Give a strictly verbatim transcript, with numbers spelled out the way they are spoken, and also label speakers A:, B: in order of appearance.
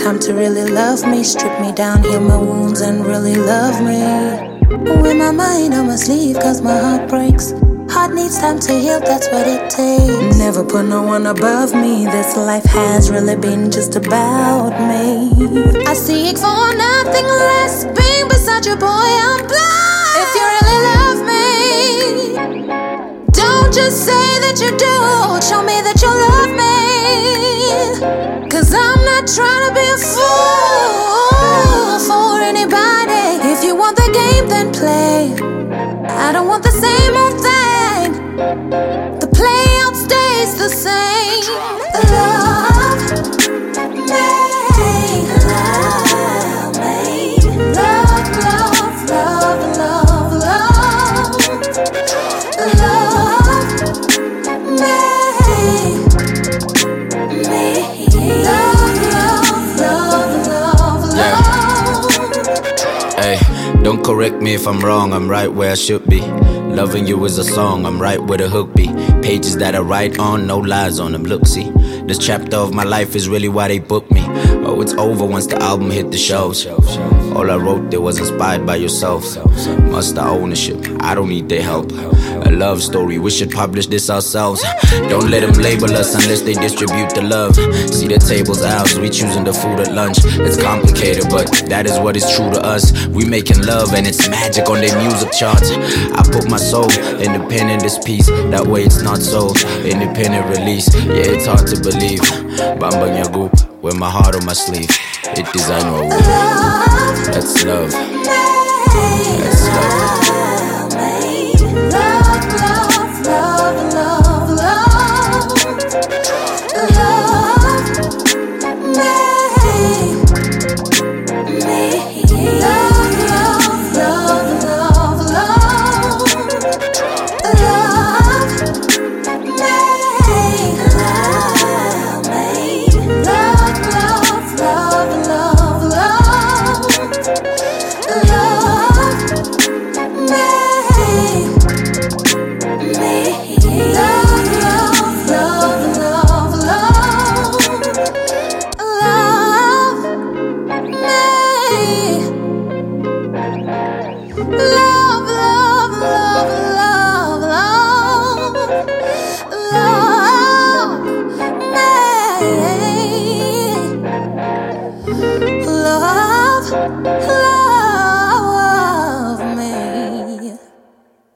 A: time to really love me. Strip me down, heal my wounds, and really love me. With my mind on my sleeve, cause my heart breaks. Heart needs time to heal, that's what it takes. Never put no one above me. This life has really been just about me. I seek for nothing less. Being beside you, boy, I'm blind. If you really love me, don't just say that you do. Show me that you love me. Cause I'm not trying to be a fool for anybody. If you want the game, then play. I don't want the same old thing. The playout stays the same. Love me, love me, love, love, love, love, love, love me, me, love, love, love, love, love.
B: Hey, don't correct me if I'm wrong, I'm right where I should be. Loving you is a song, I'm right where the hook be. Pages that I write on, no lies on them. Look, see, this chapter of my life is really why they booked me. Oh, it's over once the album hit the shelves. All I wrote there was inspired by yourself. Must the ownership, I don't need their help. A love story, we should publish this ourselves. Don't let them label us unless they distribute the love. See the tables ours, we choosing the food at lunch. It's complicated, but that is what is true to us. We making love and it's magic on their music charts. I put my soul in the pen in this piece. That way it's not so independent release. Yeah, it's hard to believe. Bamba Nyagoop, with my heart on my sleeve. It design what we. That's love.